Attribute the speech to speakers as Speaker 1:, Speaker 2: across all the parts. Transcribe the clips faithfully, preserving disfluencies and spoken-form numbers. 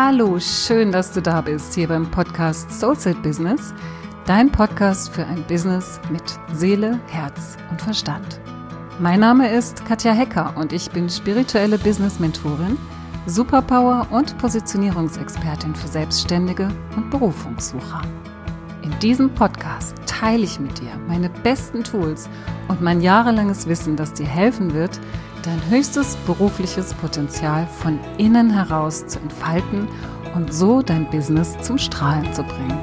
Speaker 1: Hallo, schön, dass du da bist, hier beim Podcast Soulset Business, dein Podcast für ein Business mit Seele, Herz und Verstand. Mein Name ist Katja Hecker und ich bin spirituelle Business-Mentorin, Superpower- und Positionierungsexpertin für Selbstständige und Berufungssucher. In diesem Podcast teile ich mit dir meine besten Tools und mein jahrelanges Wissen, das dir helfen wird, dein höchstes berufliches Potenzial von innen heraus zu entfalten und so dein Business zum Strahlen zu bringen.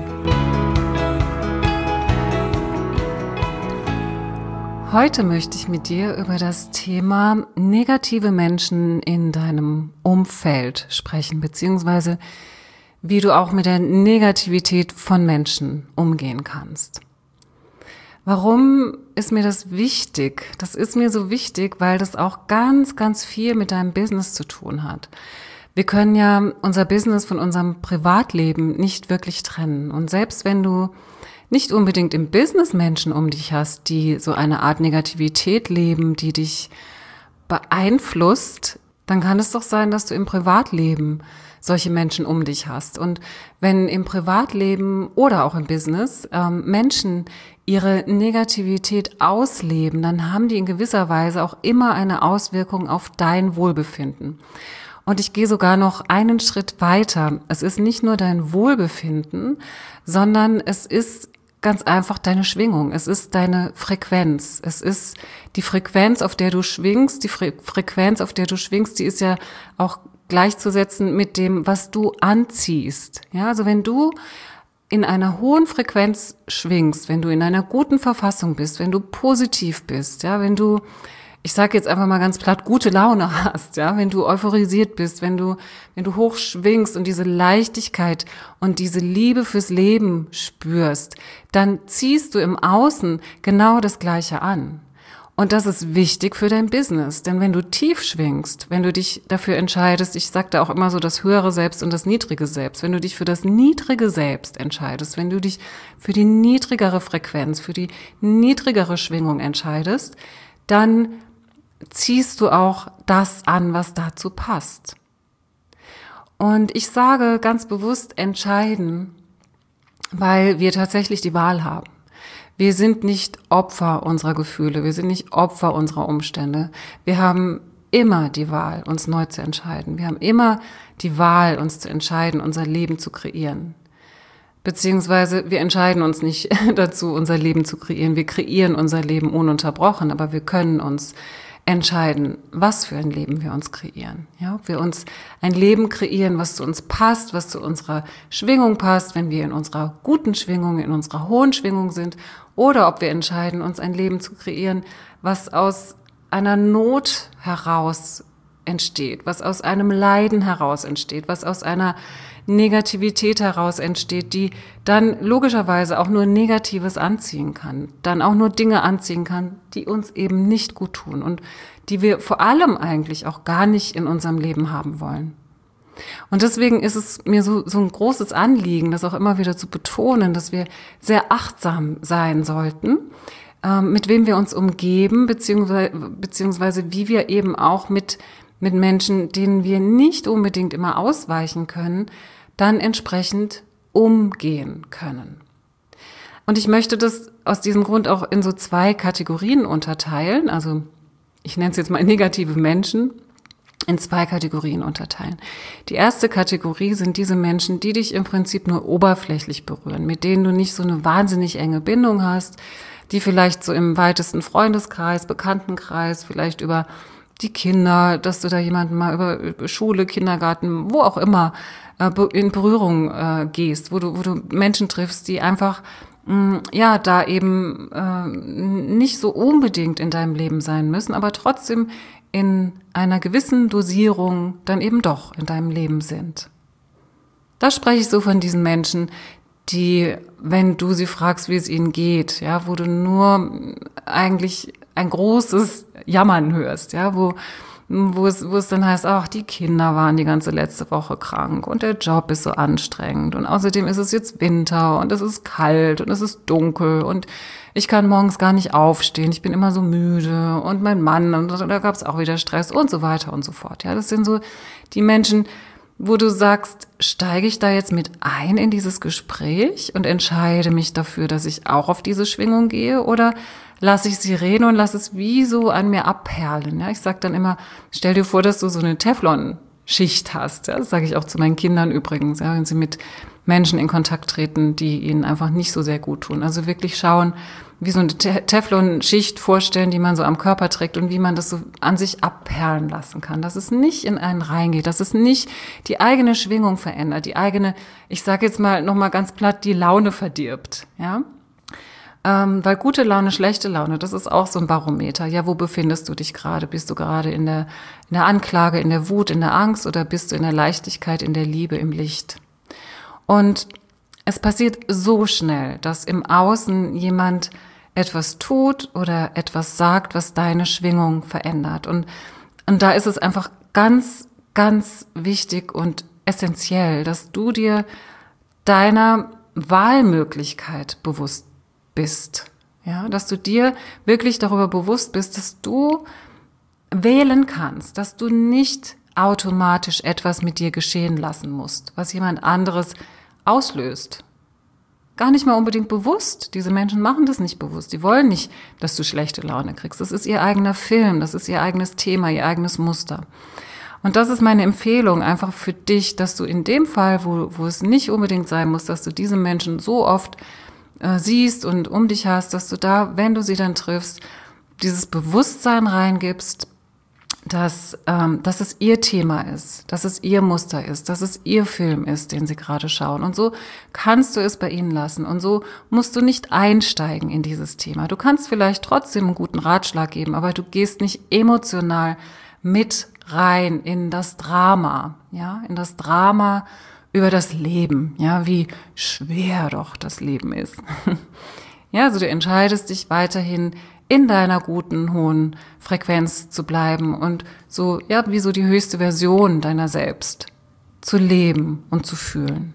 Speaker 1: Heute möchte ich mit dir über das Thema negative Menschen in deinem Umfeld sprechen, beziehungsweise wie du auch mit der Negativität von Menschen umgehen kannst. Warum ist mir das wichtig? Das ist mir so wichtig, weil das auch ganz, ganz viel mit deinem Business zu tun hat. Wir können ja unser Business von unserem Privatleben nicht wirklich trennen. Und selbst wenn du nicht unbedingt im Business Menschen um dich hast, die so eine Art Negativität leben, die dich beeinflusst, dann kann es doch sein, dass du im Privatleben solche Menschen um dich hast. Und wenn im Privatleben oder auch im Business ähm, Menschen ihre Negativität ausleben, dann haben die in gewisser Weise auch immer eine Auswirkung auf dein Wohlbefinden. Und ich gehe sogar noch einen Schritt weiter. Es ist nicht nur dein Wohlbefinden, sondern es ist ganz einfach deine Schwingung. Es ist deine Frequenz. Es ist die Frequenz, auf der du schwingst. Die Fre- Frequenz, auf der du schwingst, die ist ja auch gleichzusetzen mit dem, was du anziehst. Ja, also wenn du in einer hohen Frequenz schwingst, wenn du in einer guten Verfassung bist, wenn du positiv bist, ja, wenn du, ich sage jetzt einfach mal ganz platt, gute Laune hast, ja, wenn du euphorisiert bist, wenn du, wenn du hoch schwingst und diese Leichtigkeit und diese Liebe fürs Leben spürst, dann ziehst du im Außen genau das Gleiche an. Und das ist wichtig für dein Business, denn wenn du tief schwingst, wenn du dich dafür entscheidest, ich sage da auch immer so das höhere Selbst und das niedrige Selbst, wenn du dich für das niedrige Selbst entscheidest, wenn du dich für die niedrigere Frequenz, für die niedrigere Schwingung entscheidest, dann ziehst du auch das an, was dazu passt. Und ich sage ganz bewusst entscheiden, weil wir tatsächlich die Wahl haben. Wir sind nicht Opfer unserer Gefühle, wir sind nicht Opfer unserer Umstände. Wir haben immer die Wahl, uns neu zu entscheiden. Wir haben immer die Wahl, uns zu entscheiden, unser Leben zu kreieren. Beziehungsweise wir entscheiden uns nicht dazu, unser Leben zu kreieren. Wir kreieren unser Leben ununterbrochen, aber wir können uns entscheiden, was für ein Leben wir uns kreieren. Ja, ob wir uns ein Leben kreieren, was zu uns passt, was zu unserer Schwingung passt, wenn wir in unserer guten Schwingung, in unserer hohen Schwingung sind, oder ob wir entscheiden, uns ein Leben zu kreieren, was aus einer Not heraus entsteht, was aus einem Leiden heraus entsteht, was aus einer Negativität heraus entsteht, die dann logischerweise auch nur Negatives anziehen kann, dann auch nur Dinge anziehen kann, die uns eben nicht gut tun und die wir vor allem eigentlich auch gar nicht in unserem Leben haben wollen. Und deswegen ist es mir so, so ein großes Anliegen, das auch immer wieder zu betonen, dass wir sehr achtsam sein sollten, ähm, mit wem wir uns umgeben, beziehungsweise, beziehungsweise wie wir eben auch mit, mit Menschen, denen wir nicht unbedingt immer ausweichen können, dann entsprechend umgehen können. Und ich möchte das aus diesem Grund auch in so zwei Kategorien unterteilen, also ich nenne es jetzt mal negative Menschen, in zwei Kategorien unterteilen. Die erste Kategorie sind diese Menschen, die dich im Prinzip nur oberflächlich berühren, mit denen du nicht so eine wahnsinnig enge Bindung hast, die vielleicht so im weitesten Freundeskreis, Bekanntenkreis, vielleicht über die Kinder, dass du da jemanden mal über Schule, Kindergarten, wo auch immer in Berührung äh, gehst, wo du, wo du Menschen triffst, die einfach mh, ja da eben äh, nicht so unbedingt in deinem Leben sein müssen, aber trotzdem in einer gewissen Dosierung dann eben doch in deinem Leben sind. Da spreche ich so von diesen Menschen, die, wenn du sie fragst, wie es ihnen geht, ja, wo du nur eigentlich ein großes Jammern hörst, ja, wo wo es, wo es dann heißt, ach, die Kinder waren die ganze letzte Woche krank und der Job ist so anstrengend und außerdem ist es jetzt Winter und es ist kalt und es ist dunkel und ich kann morgens gar nicht aufstehen, ich bin immer so müde und mein Mann, und da gab es auch wieder Stress und so weiter und so fort. Ja, das sind so die Menschen, wo du sagst, steige ich da jetzt mit ein in dieses Gespräch und entscheide mich dafür, dass ich auch auf diese Schwingung gehe, oder lasse ich sie reden und lasse es wie so an mir abperlen. Ja, ich sage dann immer, stell dir vor, dass du so eine Teflon-Schicht hast. Ja, das sage ich auch zu meinen Kindern übrigens, ja, wenn sie mit Menschen in Kontakt treten, die ihnen einfach nicht so sehr gut tun. Also wirklich schauen, wie so eine Te- Teflon-Schicht vorstellen, die man so am Körper trägt und wie man das so an sich abperlen lassen kann. Dass es nicht in einen reingeht, dass es nicht die eigene Schwingung verändert, die eigene, ich sage jetzt mal nochmal ganz platt, die Laune verdirbt. Ja? Ähm, weil gute Laune, schlechte Laune, das ist auch so ein Barometer. Ja, wo befindest du dich gerade? Bist du gerade in der, in der Anklage, in der Wut, in der Angst, oder bist du in der Leichtigkeit, in der Liebe, im Licht? Und es passiert so schnell, dass im Außen jemand etwas tut oder etwas sagt, was deine Schwingung verändert. Und, und da ist es einfach ganz, ganz wichtig und essentiell, dass du dir deiner Wahlmöglichkeit bewusst bist. Ja, dass du dir wirklich darüber bewusst bist, dass du wählen kannst, dass du nicht automatisch etwas mit dir geschehen lassen musst, was jemand anderes auslöst. Gar nicht mal unbedingt bewusst. Diese Menschen machen das nicht bewusst. Die wollen nicht, dass du schlechte Laune kriegst. Das ist ihr eigener Film, das ist ihr eigenes Thema, ihr eigenes Muster. Und das ist meine Empfehlung einfach für dich, dass du in dem Fall, wo, wo es nicht unbedingt sein muss, dass du diese Menschen so oft äh, siehst und um dich hast, dass du da, wenn du sie dann triffst, dieses Bewusstsein reingibst, dass, ähm, dass es ihr Thema ist, dass es ihr Muster ist, dass es ihr Film ist, den sie gerade schauen. Und so kannst du es bei ihnen lassen. Und so musst du nicht einsteigen in dieses Thema. Du kannst vielleicht trotzdem einen guten Ratschlag geben, aber du gehst nicht emotional mit rein in das Drama, ja, in das Drama über das Leben, ja, wie schwer doch das Leben ist. Ja, also du entscheidest dich weiterhin in deiner guten, hohen Frequenz zu bleiben und so, ja, wie so die höchste Version deiner selbst zu leben und zu fühlen.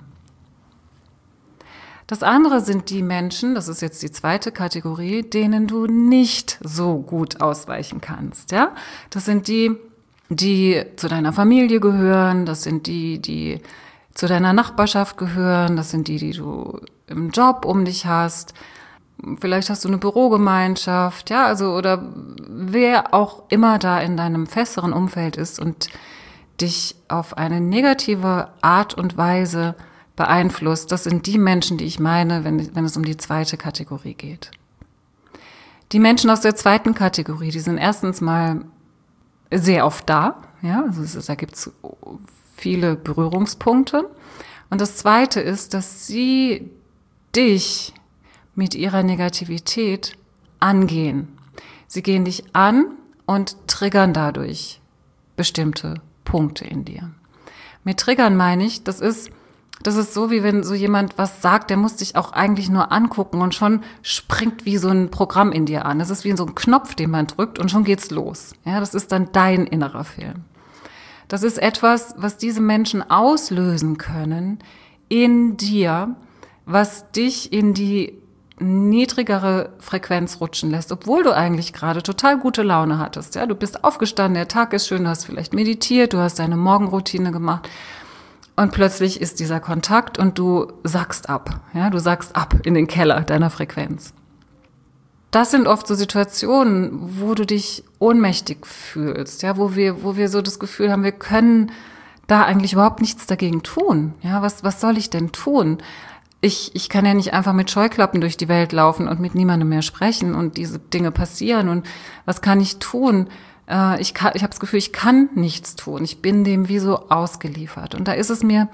Speaker 1: Das andere sind die Menschen, das ist jetzt die zweite Kategorie, denen du nicht so gut ausweichen kannst, ja. Das sind die, die zu deiner Familie gehören, das sind die, die zu deiner Nachbarschaft gehören, das sind die, die du im Job um dich hast. Vielleicht hast du eine Bürogemeinschaft, ja, also, oder wer auch immer da in deinem festeren Umfeld ist und dich auf eine negative Art und Weise beeinflusst. Das sind die Menschen, die ich meine, wenn, wenn es um die zweite Kategorie geht. Die Menschen aus der zweiten Kategorie, die sind erstens mal sehr oft da, ja, also da gibt es viele Berührungspunkte. Und das Zweite ist, dass sie dich mit ihrer Negativität angehen. Sie gehen dich an und triggern dadurch bestimmte Punkte in dir. Mit triggern meine ich, das ist, das ist so, wie wenn so jemand was sagt, der muss dich auch eigentlich nur angucken und schon springt wie so ein Programm in dir an. Das ist wie so ein Knopf, den man drückt und schon geht's los. Ja, das ist dann dein innerer Film. Das ist etwas, was diese Menschen auslösen können in dir, was dich in die niedrigere Frequenz rutschen lässt, obwohl du eigentlich gerade total gute Laune hattest. Ja, du bist aufgestanden, der Tag ist schön, du hast vielleicht meditiert, du hast deine Morgenroutine gemacht und plötzlich ist dieser Kontakt und du sackst ab. Ja, du sackst ab in den Keller deiner Frequenz. Das sind oft so Situationen, wo du dich ohnmächtig fühlst, ja, wo wir, wo wir so das Gefühl haben, wir können da eigentlich überhaupt nichts dagegen tun. Ja, was, was soll ich denn tun? Ich, ich kann ja nicht einfach mit Scheuklappen durch die Welt laufen und mit niemandem mehr sprechen und diese Dinge passieren. Und was kann ich tun? Äh, ich kann, ich habe das Gefühl, ich kann nichts tun. Ich bin dem wie so ausgeliefert. Und da ist es mir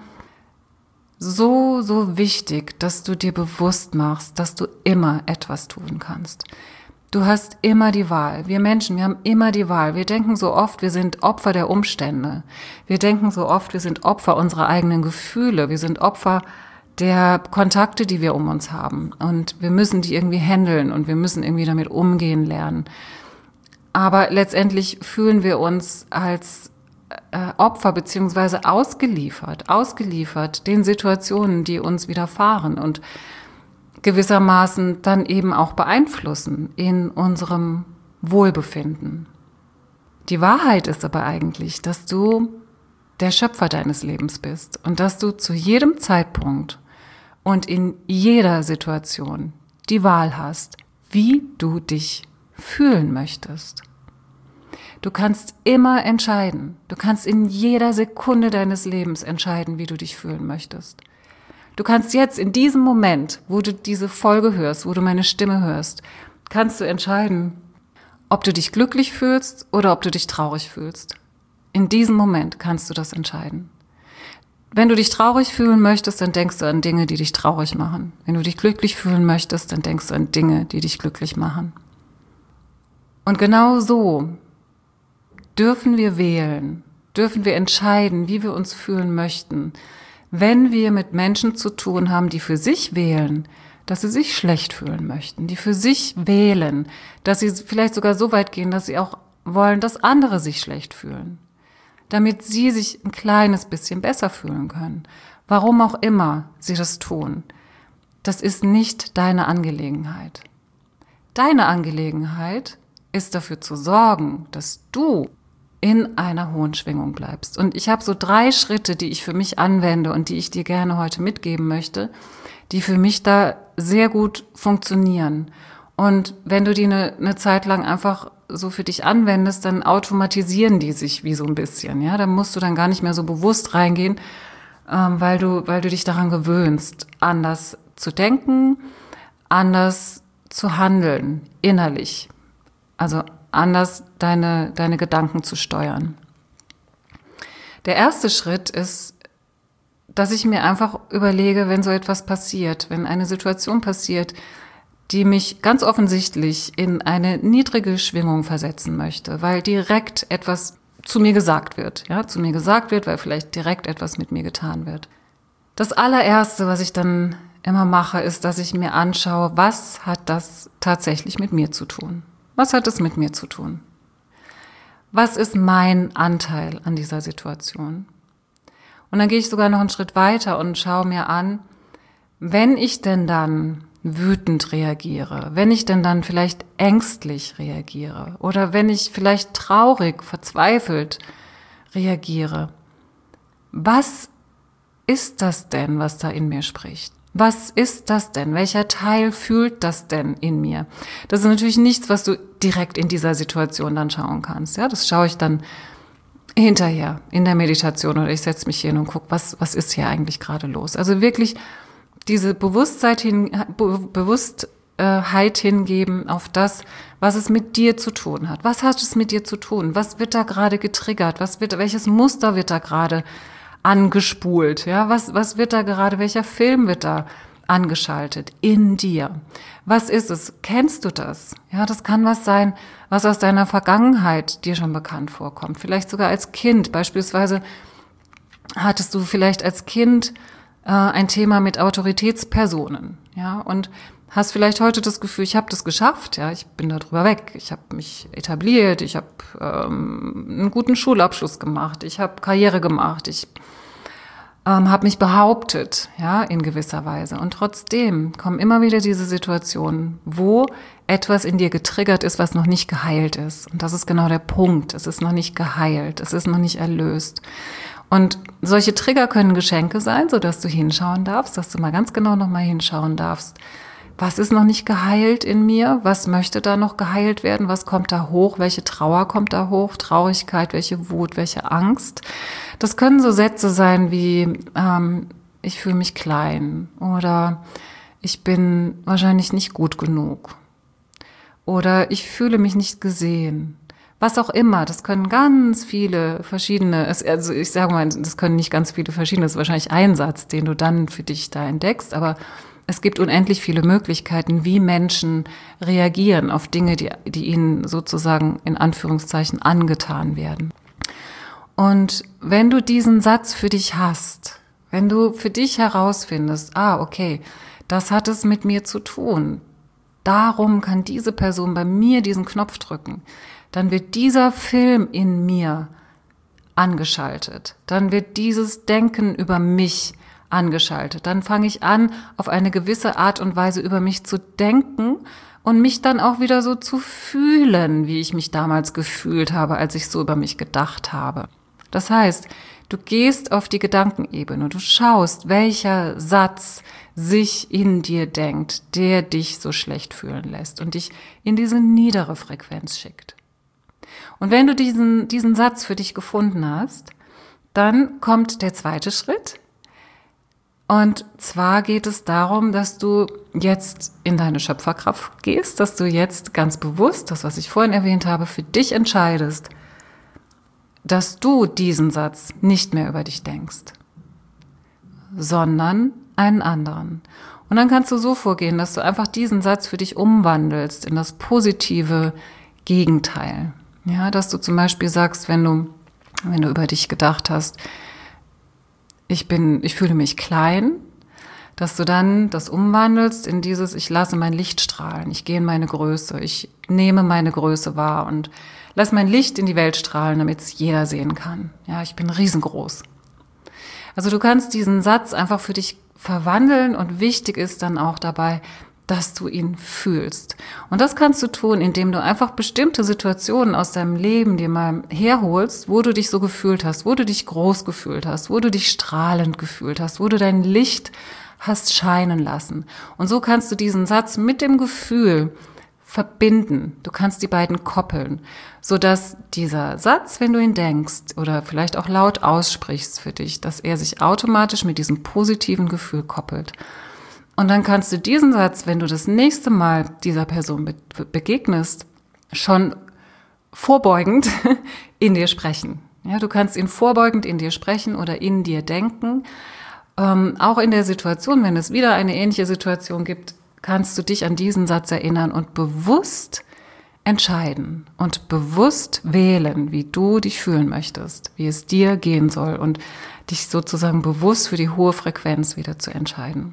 Speaker 1: so, so wichtig, dass du dir bewusst machst, dass du immer etwas tun kannst. Du hast immer die Wahl. Wir Menschen, wir haben immer die Wahl. Wir denken so oft, wir sind Opfer der Umstände. Wir denken so oft, wir sind Opfer unserer eigenen Gefühle. Wir sind Opfer der Kontakte, die wir um uns haben. Und wir müssen die irgendwie handeln und wir müssen irgendwie damit umgehen lernen. Aber letztendlich fühlen wir uns als äh, Opfer beziehungsweise ausgeliefert, ausgeliefert den Situationen, die uns widerfahren und gewissermaßen dann eben auch beeinflussen in unserem Wohlbefinden. Die Wahrheit ist aber eigentlich, dass du der Schöpfer deines Lebens bist und dass du zu jedem Zeitpunkt und in jeder Situation die Wahl hast, wie du dich fühlen möchtest. Du kannst immer entscheiden. Du kannst in jeder Sekunde deines Lebens entscheiden, wie du dich fühlen möchtest. Du kannst jetzt in diesem Moment, wo du diese Folge hörst, wo du meine Stimme hörst, kannst du entscheiden, ob du dich glücklich fühlst oder ob du dich traurig fühlst. In diesem Moment kannst du das entscheiden. Wenn du dich traurig fühlen möchtest, dann denkst du an Dinge, die dich traurig machen. Wenn du dich glücklich fühlen möchtest, dann denkst du an Dinge, die dich glücklich machen. Und genau so dürfen wir wählen, dürfen wir entscheiden, wie wir uns fühlen möchten, wenn wir mit Menschen zu tun haben, die für sich wählen, dass sie sich schlecht fühlen möchten, die für sich wählen, dass sie vielleicht sogar so weit gehen, dass sie auch wollen, dass andere sich schlecht fühlen, damit sie sich ein kleines bisschen besser fühlen können. Warum auch immer sie das tun, das ist nicht deine Angelegenheit. Deine Angelegenheit ist dafür zu sorgen, dass du in einer hohen Schwingung bleibst. Und ich habe so drei Schritte, die ich für mich anwende und die ich dir gerne heute mitgeben möchte, die für mich da sehr gut funktionieren. Und wenn du die eine, eine Zeit lang einfach so für dich anwendest, dann automatisieren die sich wie so ein bisschen. Ja, da musst du dann gar nicht mehr so bewusst reingehen, ähm, weil du, weil du dich daran gewöhnst, anders zu denken, anders zu handeln, innerlich. Also anders deine, deine Gedanken zu steuern. Der erste Schritt ist, dass ich mir einfach überlege, wenn so etwas passiert, wenn eine Situation passiert, die mich ganz offensichtlich in eine niedrige Schwingung versetzen möchte, weil direkt etwas zu mir gesagt wird, ja, zu mir gesagt wird, weil vielleicht direkt etwas mit mir getan wird. Das allererste, was ich dann immer mache, ist, dass ich mir anschaue, was hat das tatsächlich mit mir zu tun? Was hat es mit mir zu tun? Was ist mein Anteil an dieser Situation? Und dann gehe ich sogar noch einen Schritt weiter und schaue mir an, wenn ich denn dann wütend reagiere, wenn ich denn dann vielleicht ängstlich reagiere oder wenn ich vielleicht traurig, verzweifelt reagiere, was ist das denn, was da in mir spricht? Was ist das denn? Welcher Teil fühlt das denn in mir? Das ist natürlich nichts, was du direkt in dieser Situation dann schauen kannst. Ja, das schaue ich dann hinterher in der Meditation oder ich setze mich hin und gucke, was, was ist hier eigentlich gerade los? Also wirklich diese Bewusstheit, hin, Be- Bewusstheit hingeben auf das, was es mit dir zu tun hat. Was hat es mit dir zu tun? Was wird da gerade getriggert? Was wird, welches Muster wird da gerade angespult? Ja, was, was wird da gerade, welcher Film wird da angeschaltet in dir? Was ist es? Kennst du das? Ja, das kann was sein, was aus deiner Vergangenheit dir schon bekannt vorkommt. Vielleicht sogar als Kind. Beispielsweise hattest du vielleicht als Kind äh, ein Thema mit Autoritätspersonen. Ja, und hast vielleicht heute das Gefühl, ich habe das geschafft. Ja, ich bin da drüber weg. Ich habe mich etabliert. Ich habe ähm, einen guten Schulabschluss gemacht. Ich habe Karriere gemacht. Ich Ähm, habe mich behauptet, ja, in gewisser Weise. Und trotzdem kommen immer wieder diese Situationen, wo etwas in dir getriggert ist, was noch nicht geheilt ist. Und das ist genau der Punkt. Es ist noch nicht geheilt. Es ist noch nicht erlöst. Und solche Trigger können Geschenke sein, sodass du hinschauen darfst, dass du mal ganz genau noch mal hinschauen darfst. Was ist noch nicht geheilt in mir? Was möchte da noch geheilt werden? Was kommt da hoch? Welche Trauer kommt da hoch? Traurigkeit, welche Wut, welche Angst? Das können so Sätze sein wie, ähm, ich fühle mich klein oder ich bin wahrscheinlich nicht gut genug oder ich fühle mich nicht gesehen. Was auch immer, das können ganz viele verschiedene, also ich sage mal, das können nicht ganz viele verschiedene, das ist wahrscheinlich ein Satz, den du dann für dich da entdeckst, aber es gibt unendlich viele Möglichkeiten, wie Menschen reagieren auf Dinge, die, die ihnen sozusagen in Anführungszeichen angetan werden. Und wenn du diesen Satz für dich hast, wenn du für dich herausfindest, ah, okay, das hat es mit mir zu tun, darum kann diese Person bei mir diesen Knopf drücken, dann wird dieser Film in mir angeschaltet, dann wird dieses Denken über mich angeschaltet. Dann fange ich an, auf eine gewisse Art und Weise über mich zu denken und mich dann auch wieder so zu fühlen, wie ich mich damals gefühlt habe, als ich so über mich gedacht habe. Das heißt, Du gehst auf die Gedankenebene, du schaust, welcher Satz sich in dir denkt, der dich so schlecht fühlen lässt und dich in diese niedere Frequenz schickt. Und wenn du diesen, diesen Satz für dich gefunden hast, dann kommt der zweite Schritt. Und zwar geht es darum, dass du jetzt in deine Schöpferkraft gehst, dass du jetzt ganz bewusst, das, was ich vorhin erwähnt habe, für dich entscheidest, dass du diesen Satz nicht mehr über dich denkst, sondern einen anderen. Und dann kannst du so vorgehen, dass du einfach diesen Satz für dich umwandelst in das positive Gegenteil. Ja, dass du zum Beispiel sagst, wenn du, wenn du über dich gedacht hast, ich bin, ich fühle mich klein, dass du dann das umwandelst in dieses, ich lasse mein Licht strahlen, ich gehe in meine Größe, ich nehme meine Größe wahr und lass mein Licht in die Welt strahlen, damit es jeder sehen kann. Ja, ich bin riesengroß. Also du kannst diesen Satz einfach für dich verwandeln und wichtig ist dann auch dabei, dass du ihn fühlst. Und das kannst du tun, indem du einfach bestimmte Situationen aus deinem Leben dir mal herholst, wo du dich so gefühlt hast, wo du dich groß gefühlt hast, wo du dich strahlend gefühlt hast, wo du dein Licht hast scheinen lassen. Und so kannst du diesen Satz mit dem Gefühl verbinden. Du kannst die beiden koppeln, sodass dieser Satz, wenn du ihn denkst oder vielleicht auch laut aussprichst für dich, dass er sich automatisch mit diesem positiven Gefühl koppelt. Und dann kannst du diesen Satz, wenn du das nächste Mal dieser Person be- begegnest, schon vorbeugend in dir sprechen. Ja, du kannst ihn vorbeugend in dir sprechen oder in dir denken. Ähm, auch in der Situation, wenn es wieder eine ähnliche Situation gibt, kannst du dich an diesen Satz erinnern und bewusst entscheiden und bewusst wählen, wie du dich fühlen möchtest, wie es dir gehen soll und dich sozusagen bewusst für die hohe Frequenz wieder zu entscheiden.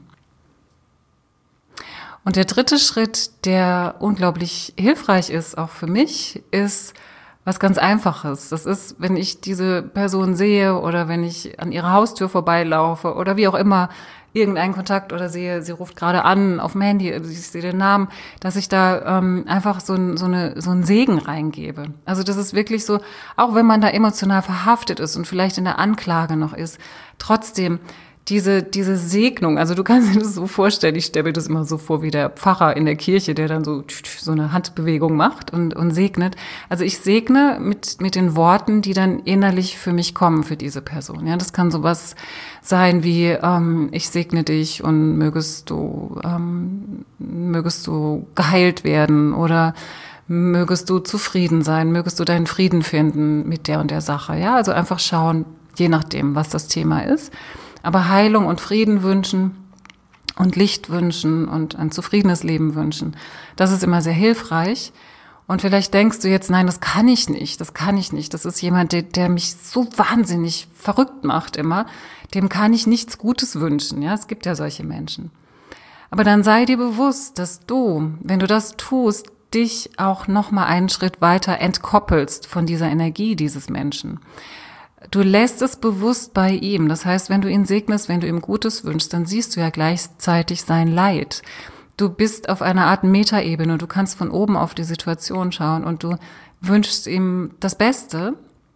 Speaker 1: Und der dritte Schritt, der unglaublich hilfreich ist, auch für mich, ist was ganz Einfaches. Das ist, wenn ich diese Person sehe oder wenn ich an ihrer Haustür vorbeilaufe oder wie auch immer irgendeinen Kontakt oder sehe, sie ruft gerade an auf dem Handy, ich sehe den Namen, dass ich da ähm, einfach so, ein, so, eine, so einen Segen reingebe. Also das ist wirklich so, auch wenn man da emotional verhaftet ist und vielleicht in der Anklage noch ist, trotzdem diese, diese Segnung, also du kannst dir das so vorstellen, ich stelle mir das immer so vor wie der Pfarrer in der Kirche, der dann so, so eine Handbewegung macht und, und segnet. Also ich segne mit, mit den Worten, die dann innerlich für mich kommen, für diese Person. Ja, das kann sowas sein wie, ähm, ich segne dich und mögest du, ähm, mögest du geheilt werden oder mögest du zufrieden sein, mögest du deinen Frieden finden mit der und der Sache. Ja, also einfach schauen, je nachdem, was das Thema ist. Aber Heilung und Frieden wünschen und Licht wünschen und ein zufriedenes Leben wünschen, das ist immer sehr hilfreich. Und vielleicht denkst du jetzt, nein, das kann ich nicht, das kann ich nicht. Das ist jemand, der, der mich so wahnsinnig verrückt macht immer. Dem kann ich nichts Gutes wünschen. Ja, es gibt ja solche Menschen. Aber dann sei dir bewusst, dass du, wenn du das tust, dich auch noch mal einen Schritt weiter entkoppelst von dieser Energie dieses Menschen. Du lässt es bewusst bei ihm. Das heißt, wenn du ihn segnest, wenn du ihm Gutes wünschst, dann siehst du ja gleichzeitig sein Leid. Du bist auf einer Art Metaebene. Du kannst von oben auf die Situation schauen und du wünschst ihm das Beste,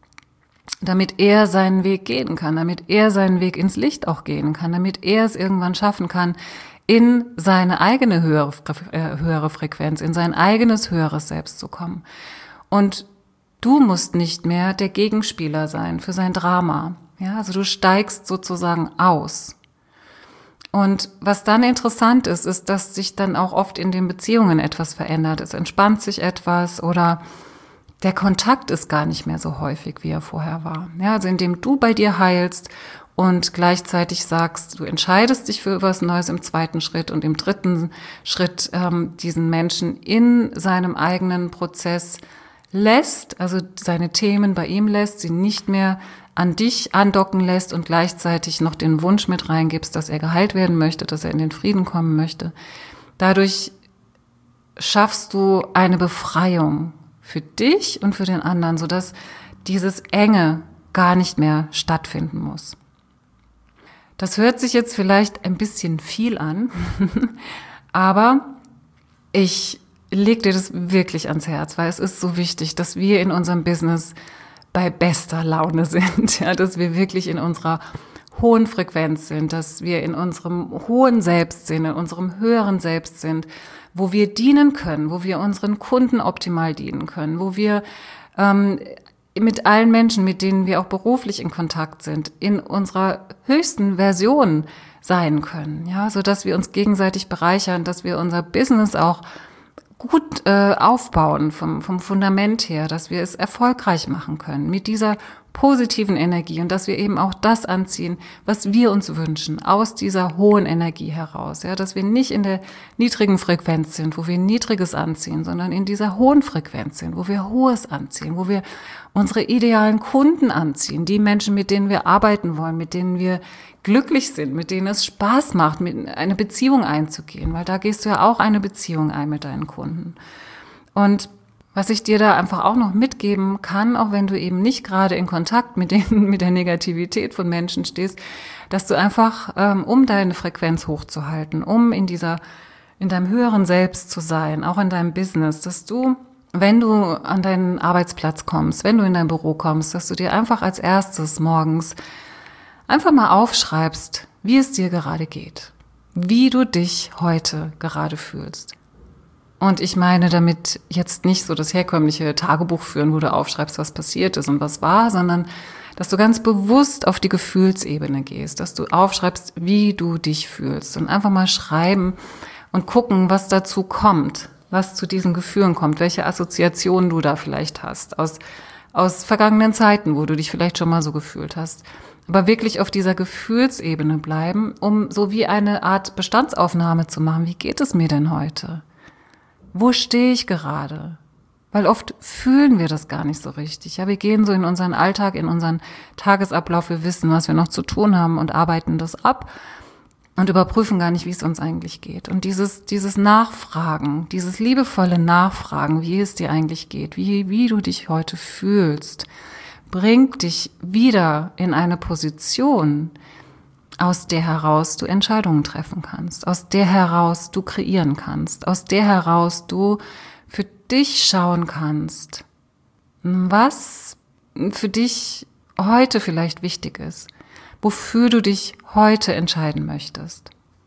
Speaker 1: damit er seinen Weg gehen kann, damit er seinen Weg ins Licht auch gehen kann, damit er es irgendwann schaffen kann, in seine eigene höhere, äh, höhere Frequenz, in sein eigenes höheres Selbst zu kommen. Und du musst nicht mehr der Gegenspieler sein für sein Drama. Ja, also du steigst sozusagen aus. Und was dann interessant ist, ist, dass sich dann auch oft in den Beziehungen etwas verändert. Es entspannt sich etwas oder der Kontakt ist gar nicht mehr so häufig, wie er vorher war. Ja, also indem du bei dir heilst und gleichzeitig sagst, du entscheidest dich für was Neues im zweiten Schritt und im dritten Schritt ähm, diesen Menschen in seinem eigenen Prozess lässt, also seine Themen bei ihm lässt, sie nicht mehr an dich andocken lässt und gleichzeitig noch den Wunsch mit reingibst, dass er geheilt werden möchte, dass er in den Frieden kommen möchte. Dadurch schaffst du eine Befreiung für dich und für den anderen, sodass dieses Enge gar nicht mehr stattfinden muss. Das hört sich jetzt vielleicht ein bisschen viel an, aber ich leg dir das wirklich ans Herz, weil es ist so wichtig, dass wir in unserem Business bei bester Laune sind, ja, dass wir wirklich in unserer hohen Frequenz sind, dass wir in unserem hohen Selbst sind, in unserem höheren Selbst sind, wo wir dienen können, wo wir unseren Kunden optimal dienen können, wo wir ähm, mit allen Menschen, mit denen wir auch beruflich in Kontakt sind, in unserer höchsten Version sein können, ja, so dass wir uns gegenseitig bereichern, dass wir unser Business auch gut äh, aufbauen vom, vom Fundament her, dass wir es erfolgreich machen können mit dieser positiven Energie und dass wir eben auch das anziehen, was wir uns wünschen, aus dieser hohen Energie heraus, ja, dass wir nicht in der niedrigen Frequenz sind, wo wir Niedriges anziehen, sondern in dieser hohen Frequenz sind, wo wir Hohes anziehen, wo wir unsere idealen Kunden anziehen, die Menschen, mit denen wir arbeiten wollen, mit denen wir glücklich sind, mit denen es Spaß macht, mit eine Beziehung einzugehen, weil da gehst du ja auch eine Beziehung ein mit deinen Kunden. Und was ich dir da einfach auch noch mitgeben kann, auch wenn du eben nicht gerade in Kontakt mit den, mit der Negativität von Menschen stehst, dass du einfach, ähm, um deine Frequenz hochzuhalten, um in dieser, in deinem höheren Selbst zu sein, auch in deinem Business, dass du, wenn du an deinen Arbeitsplatz kommst, wenn du in dein Büro kommst, dass du dir einfach als erstes morgens einfach mal aufschreibst, wie es dir gerade geht, wie du dich heute gerade fühlst. Und ich meine damit jetzt nicht so das herkömmliche Tagebuch führen, wo du aufschreibst, was passiert ist und was war, sondern dass du ganz bewusst auf die Gefühlsebene gehst, dass du aufschreibst, wie du dich fühlst und einfach mal schreiben und gucken, was dazu kommt, was zu diesen Gefühlen kommt, welche Assoziationen du da vielleicht hast aus, aus vergangenen Zeiten, wo du dich vielleicht schon mal so gefühlt hast. Aber wirklich auf dieser Gefühlsebene bleiben, um so wie eine Art Bestandsaufnahme zu machen. Wie geht es mir denn heute? Wo stehe ich gerade? Weil oft fühlen wir das gar nicht so richtig. Ja, wir gehen so in unseren Alltag, in unseren Tagesablauf, wir wissen, was wir noch zu tun haben und arbeiten das ab und überprüfen gar nicht, wie es uns eigentlich geht. Und dieses, dieses Nachfragen, dieses liebevolle Nachfragen, wie es dir eigentlich geht, wie, wie du dich heute fühlst, bringt dich wieder in eine Position, aus der heraus du Entscheidungen treffen kannst, aus der heraus du kreieren kannst, aus der heraus du für dich schauen kannst, was für dich heute vielleicht wichtig ist, wofür du dich heute entscheiden möchtest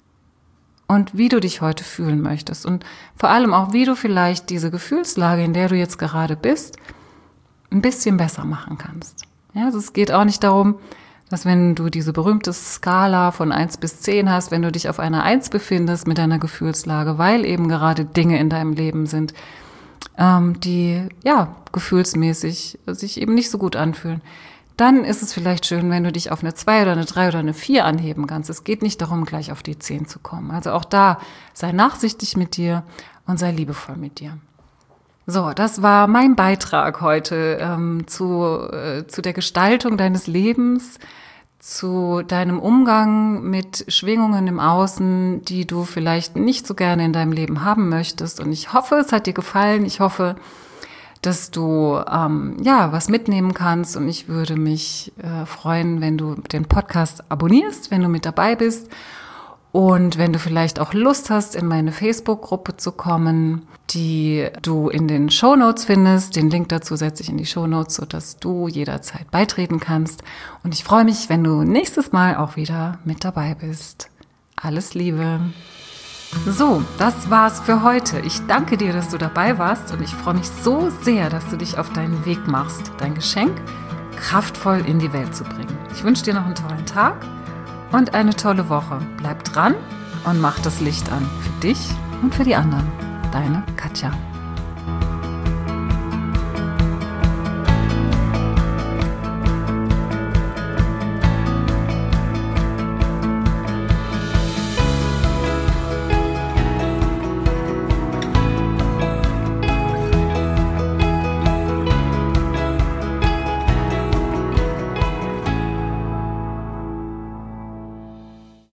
Speaker 1: und wie du dich heute fühlen möchtest und vor allem auch, wie du vielleicht diese Gefühlslage, in der du jetzt gerade bist, ein bisschen besser machen kannst. Ja, also es geht auch nicht darum, dass wenn du diese berühmte Skala von eins bis zehn hast, wenn du dich auf einer eins befindest mit deiner Gefühlslage, weil eben gerade Dinge in deinem Leben sind, ähm, die ja gefühlsmäßig sich eben nicht so gut anfühlen, dann ist es vielleicht schön, wenn du dich auf eine zwei oder eine drei oder eine vier anheben kannst. Es geht nicht darum, gleich auf die zehn zu kommen. Also auch da, sei nachsichtig mit dir und sei liebevoll mit dir. So, das war mein Beitrag heute ähm, zu, äh, zu der Gestaltung deines Lebens, zu deinem Umgang mit Schwingungen im Außen, die du vielleicht nicht so gerne in deinem Leben haben möchtest. Und ich hoffe, es hat dir gefallen. Ich hoffe, dass du ähm, ja was mitnehmen kannst. Und ich würde mich äh, freuen, wenn du den Podcast abonnierst, wenn du mit dabei bist. Und wenn du vielleicht auch Lust hast, in meine Facebook-Gruppe zu kommen, die du in den Shownotes findest, den Link dazu setze ich in die Shownotes, sodass du jederzeit beitreten kannst. Und ich freue mich, wenn du nächstes Mal auch wieder mit dabei bist. Alles Liebe. So, das war's für heute. Ich danke dir, dass du dabei warst und ich freue mich so sehr, dass du dich auf deinen Weg machst, dein Geschenk kraftvoll in die Welt zu bringen. Ich wünsche dir noch einen tollen Tag und eine tolle Woche. Bleib dran und mach das Licht an für dich und für die anderen. Deine Katja.